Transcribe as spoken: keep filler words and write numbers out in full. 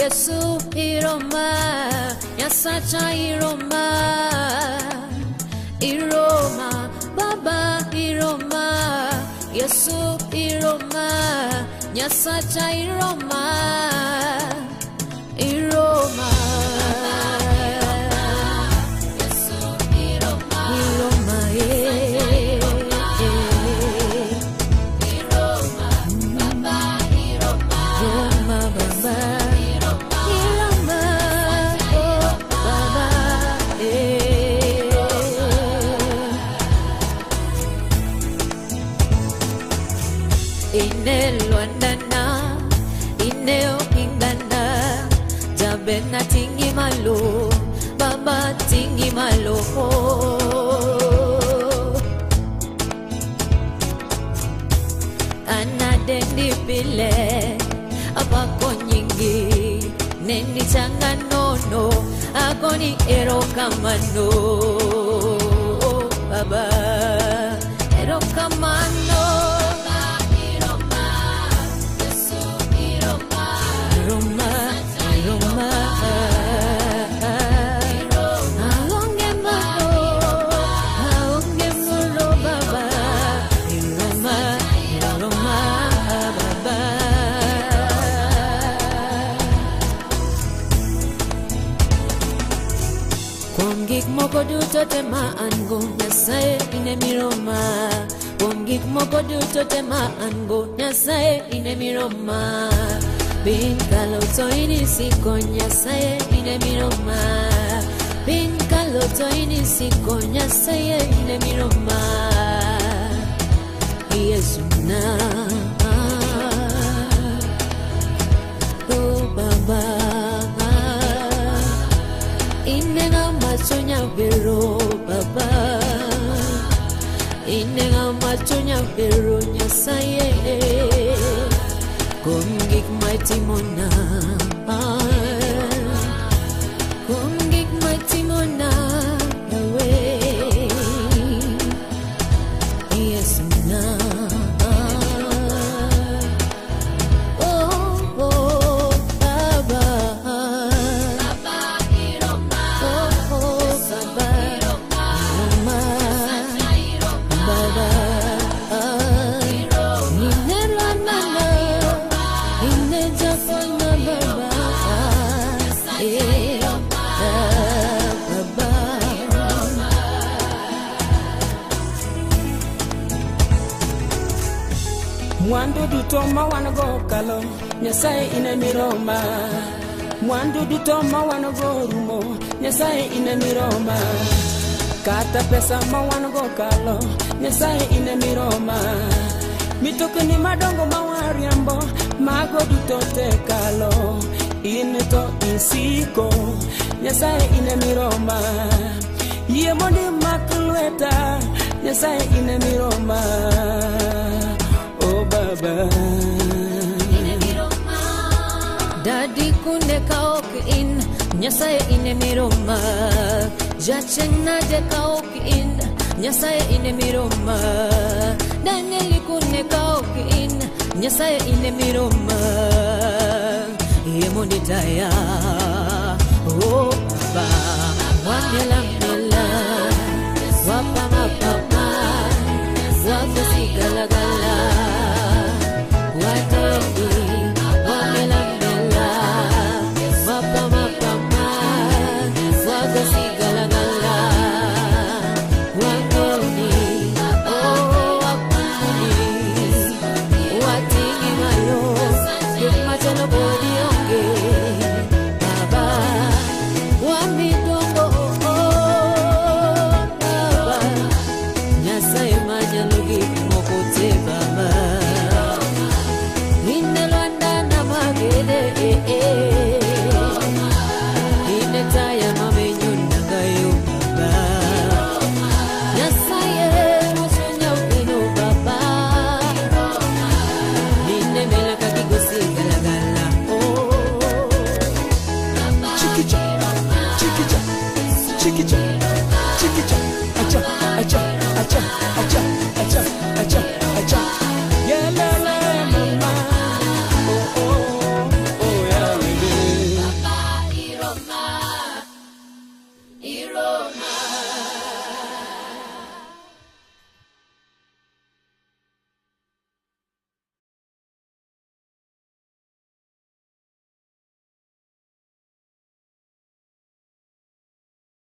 Yesu iroma, Nyasacha iroma, iroma, Baba iroma, Yesu iroma, Nyasacha iroma, iroma. Bena tingi malo, Baba tingi malo. Anadendi pile, abako nyingi, nendi changa nono, agoni ero kamano, Baba ero kamano. Gik moko duto tema ango Nyasaye ine miroma. Wong gik moko duto tema ango Nyasaye ine miroma. Bin kalo to ini siko Nyasaye ine miroma. Bin kalo to ini siko Nyasaye ine miroma. Yesu na oh Baba inenga machonya vero Baba, inenga machonya vero Nyasaye, kumgik mighty mona, kumgik mighty mona, away, yes na, oh oh Baba. Mwandu dutoma wanago kalo Nyasaye ine miroma. Mwandu dutoma wanago rumo Nyasaye ine miroma. Kata pesa ma wanago kalo Nyasaye ine miroma. Mitokeni madongo mawariambo mago dutote kalo ineto insiko Nyasaye ine miroma. Yemondi makulweta Nyasaye ine miroma. Oh Baba ine miroma. Daddy kunde kaoki in Nyasaye ine miroma. Jachena de kaoki in Nyasaye ine miroma. Danieli kunde kaoki in Nyasaye ine miroma. Yemondi taya oh Baba wanyela mela wapa mapapa wapa sigalagala watodi wanyela mela wapa mapapa wapa sigalagala watodi oh wapuni watini malo yemachano bodi onge Baba wamidongo Baba Nyasaye manyalogi mokote Baba Inelwanda na magede Inetaya mamenyunda gayo Baba Nyasaye masunya upino Baba Inemela kakigosi galagala oh Chikicha, chikicha, chikicha.